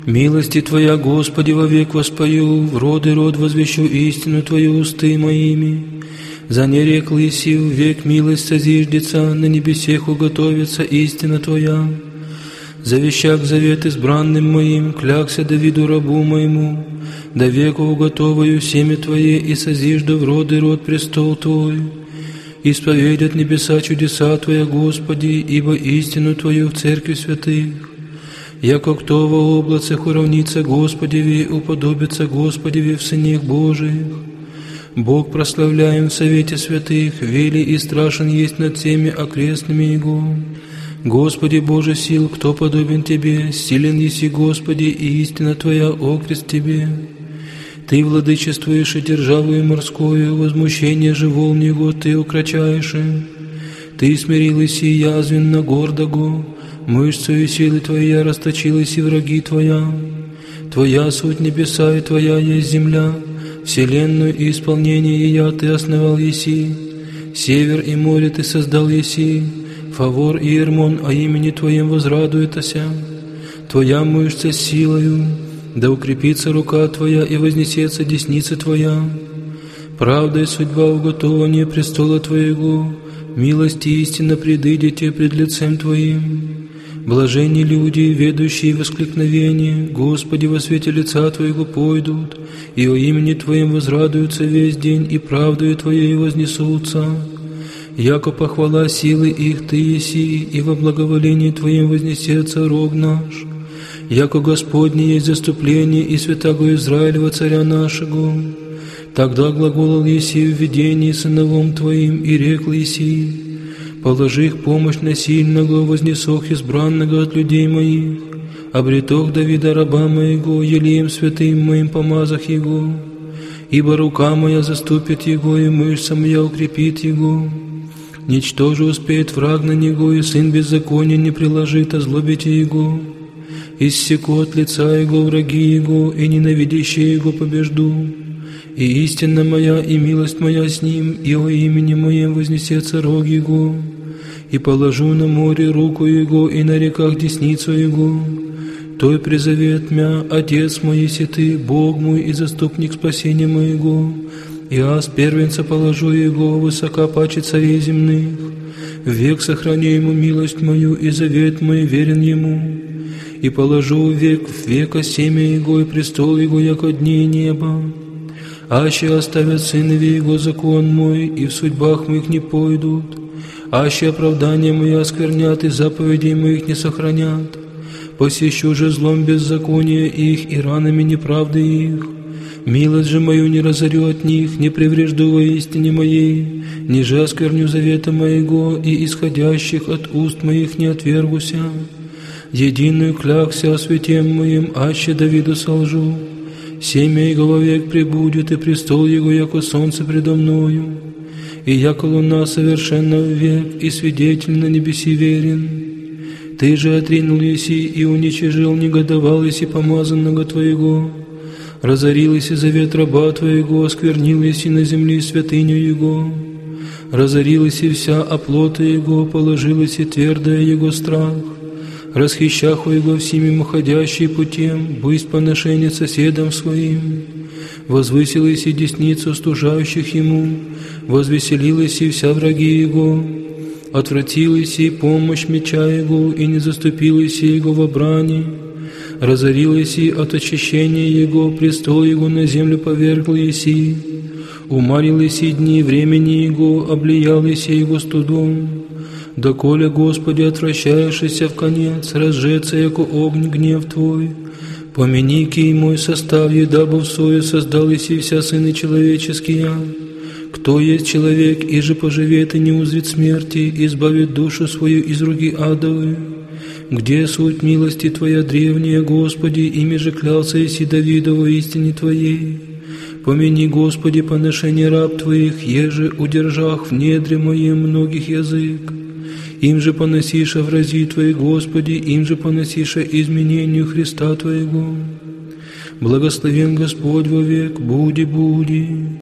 Милости Твоя, Господи, вовек воспою, в род и род возвещу истину Твою усты моими. За нерекл еси, в век милость созиждется, на небесех уготовится истина Твоя. Завещак завет избранным моим, клякся Давиду рабу моему, до века уготоваю семя Твое и созижду в род и род престол Твой. Исповедят небеса чудеса Твоя, Господи, ибо истину Твою в церкви святых. Яко кто во облацах уравнится Господеви, уподобится Господеви в сынах Божиих. Бог прославляем в совете святых, вели и страшен есть над всеми окрестными Его. Господи Боже сил, кто подобен Тебе, силен еси, Господи, и истина Твоя окрест Тебе. Ты владычествуешь и державою морскую, возмущение же волн Его Ты укрочаешь. Ты смирил еси язвенно гордого, мышцею силы Твоя расточилась и враги Твоя. Твоя суть небеса и Твоя есть земля, вселенную и исполнение ее Ты основал еси. Север и море Ты создал еси, Фавор и Ермон о имени Твоем возрадуются. Твоя мышца с силою, да укрепится рука Твоя и вознесется десница Твоя. Правда и судьба уготования престола Твоего, милость и истина предыдете пред лицем Твоим. Блаженни люди, ведущие воскликновение, Господи, во свете лица Твоего пойдут, и о имени Твоем возрадуются весь день, и правдою Твоей вознесутся. Яко похвала силы их Ты еси, и во благоволении Твоем вознесется рог наш. Яко Господне есть заступление и святаго Израилева царя нашего. Тогда глаголал еси в видении сыновом Твоим, и рекл еси: положи их помощь насильного, вознесох избранного от людей моих, обретох Давида раба моего, елеем святым моим помазах его, ибо рука моя заступит его, и мышца моя укрепит его. Ничто же успеет враг на него, и сын беззакония не приложит озлобите его. Иссеку от лица его враги его, и ненавидящие его побежду. И истина моя, и милость моя с ним, и о имени моем вознесется рог его. И положу на море руку его, и на реках десницу его. Той призовет мя, Отец мой, еси Ты, Бог мой и заступник спасения моего. И аз первенца положу его, высока паче царей земных. Век сохраню ему милость мою, и завет мой верен ему. И положу век в века семя его, и престол его, яко дни неба. Аще оставят сынове его закон мой, и в судьбах моих не пойдут. Аще оправдания мои осквернят, и заповедей моих не сохранят. Посещу же злом беззакония их, и ранами неправды их. Милость же мою не разорю от них, не преврежду во истине моей, ниже оскверню завета моего, и исходящих от уст моих не отвергуся. Единую клякся о святем моем, аще Давиду солжу. Семя его вовек пребудет, и престол его, яко солнце предо мною. И яко луна совершенно век, и свидетель на небеси верен. Ты же отринул еси, и уничижил, негодовал еси помазанного Твоего. Разорил еси завет раба Твоего, осквернил еси на земле святыню Его. Разорил еси вся оплота Его, положил еси твердое Его страх. Расхищаху Его всеми уходящие путем, бысть поношение соседам своим. Возвысил еси десницу стужающих Ему, возвеселил еси вся враги Его. Отвратил еси помощь меча Его, и не заступил еси Его во брани. Разорил еси от очищения Его, престол Его на землю повергл еси. Умарил еси дни времени Его, облиял еси Его студом. Доколе, Господи, отвращаешься в конец, разжеться, яко огонь гнев Твой. Помяни кий мой состав, дабы в сою создал еси вся сыны человеческие. Кто есть человек, и же поживет и не узрит смерти, избавит душу свою из руки адовой. Где суть милости Твоя древняя, Господи, ими же клялся еси Давидову истине Твоей. Помяни, Господи, поношение раб Твоих, еже удержах в недре моем многих язык. Им же поносиша врази Твои, Господи, им же поносиша изменению Христа Твоего. Благословен Господь вовек, буди.